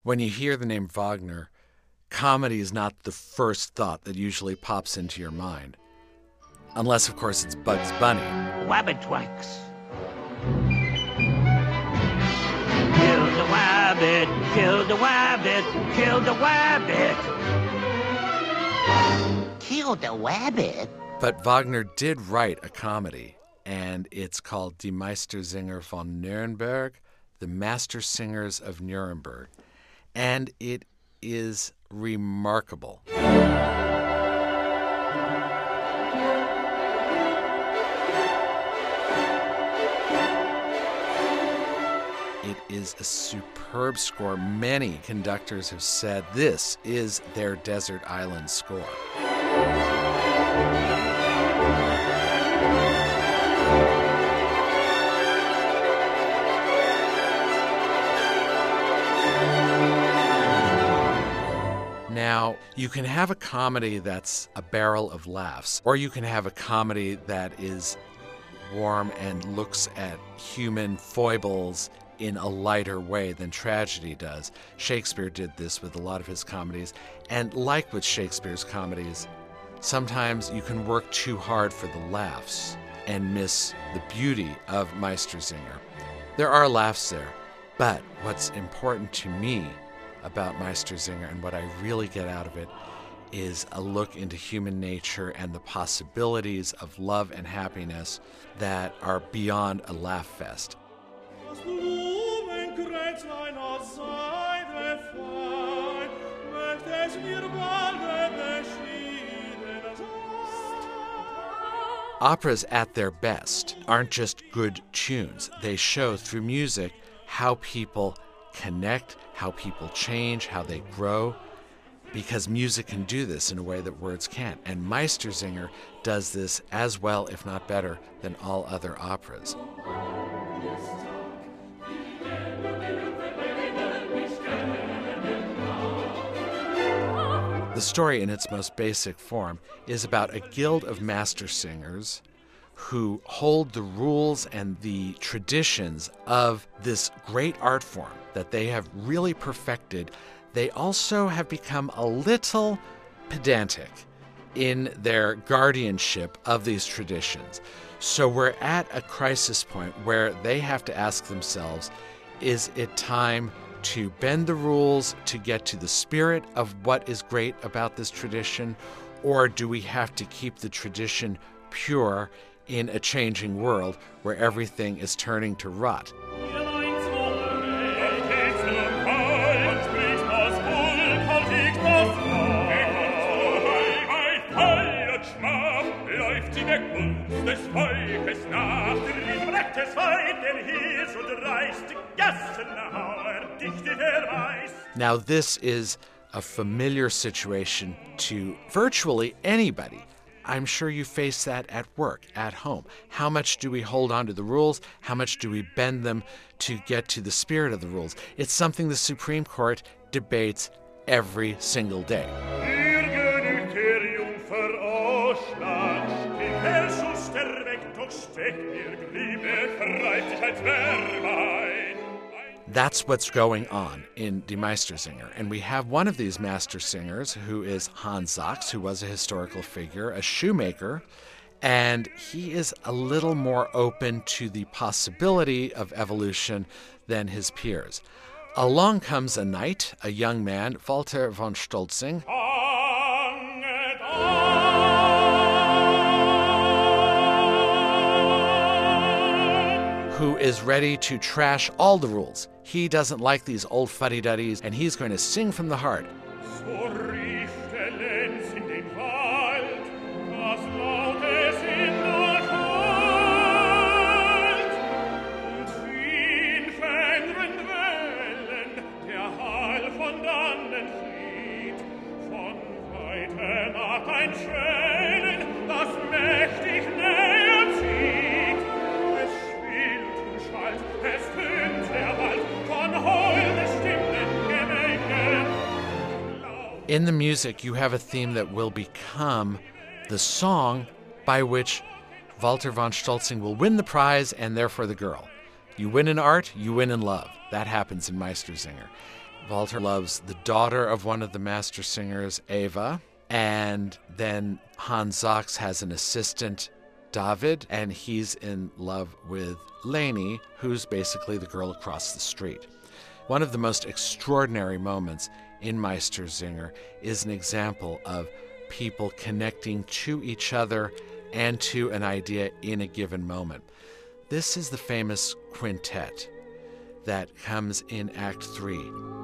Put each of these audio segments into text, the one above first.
When you hear the name Wagner, comedy is not the first thought that usually pops into your mind. Unless, of course, it's Bugs Bunny. Wabbit-wax. Kill the wabbit, kill the wabbit, kill the wabbit. Kill the wabbit? But Wagner did write a comedy, and it's called Die Meistersinger von Nuremberg, The Master Singers of Nuremberg. And it is remarkable. It is a superb score. Many conductors have said this is their Desert Island score. Now, you can have a comedy that's a barrel of laughs, or you can have a comedy that is warm and looks at human foibles in a lighter way than tragedy does. Shakespeare did this with a lot of his comedies, and like with Shakespeare's comedies, sometimes you can work too hard for the laughs and miss the beauty of Meistersinger. There are laughs there, but what's important to me about Meistersinger and what I really get out of it is a look into human nature and the possibilities of love and happiness that are beyond a laugh fest. Operas at their best aren't just good tunes. They show through music how people connect, how people change, how they grow, because music can do this in a way that words can't. And Meistersinger does this as well, if not better, than all other operas. The story in its most basic form is about a guild of master singers who hold the rules and the traditions of this great art form that they have really perfected. They also have become a little pedantic in their guardianship of these traditions. So we're at a crisis point where they have to ask themselves, is it time to bend the rules to get to the spirit of what is great about this tradition, or do we have to keep the tradition pure in a changing world where everything is turning to rot? Now, this is a familiar situation to virtually anybody. I'm sure you face that at work, at home. How much do we hold on to the rules? How much do we bend them to get to the spirit of the rules? It's something the Supreme Court debates every single day. That's what's going on in Die Meistersinger. And we have one of these master singers who is Hans Sachs, who was a historical figure, a shoemaker, and he is a little more open to the possibility of evolution than his peers. Along comes a knight, a young man, Walter von Stolzing, who is ready to trash all the rules. He doesn't like these old fuddy-duddies, and he's going to sing from the heart. In the music, you have a theme that will become the song by which Walter von Stolzing will win the prize and therefore the girl. You win in art, you win in love. That happens in Meistersinger. Walter loves the daughter of one of the master singers, Eva, and then Hans Sachs has an assistant, David, and he's in love with Leni, who's basically the girl across the street. One of the most extraordinary moments in Meistersinger is an example of people connecting to each other and to an idea in a given moment. This is the famous quintet that comes in Act 3.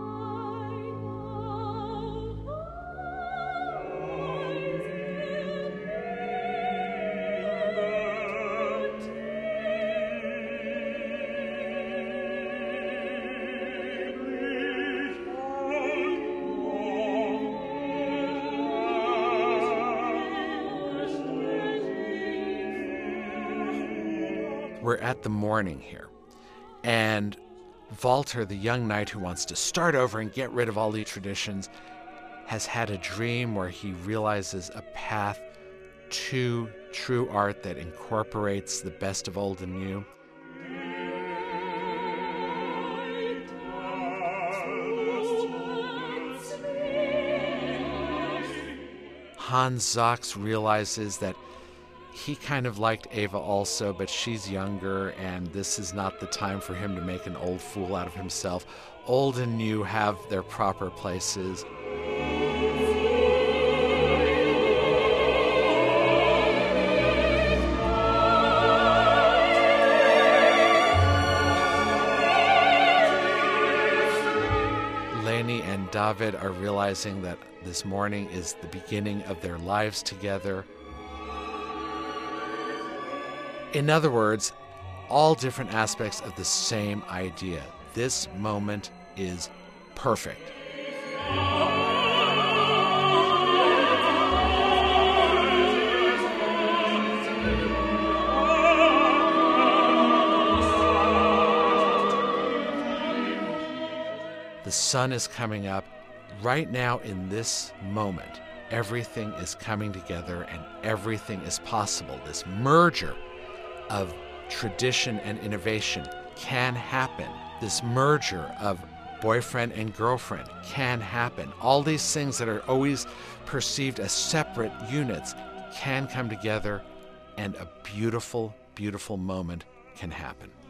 We're at the morning here, and Walter, the young knight who wants to start over and get rid of all the traditions, has had a dream where he realizes a path to true art that incorporates the best of old and new. Hans Sachs realizes that he kind of liked Eva also, but she's younger, and this is not the time for him to make an old fool out of himself. Old and new have their proper places. Leni and David are realizing that this morning is the beginning of their lives together. In other words, all different aspects of the same idea. This moment is perfect. The sun is coming up. Right now, in this moment, everything is coming together and everything is possible. This merger of tradition and innovation can happen. This merger of boyfriend and girlfriend can happen. All these things that are always perceived as separate units can come together, and a beautiful, beautiful moment can happen.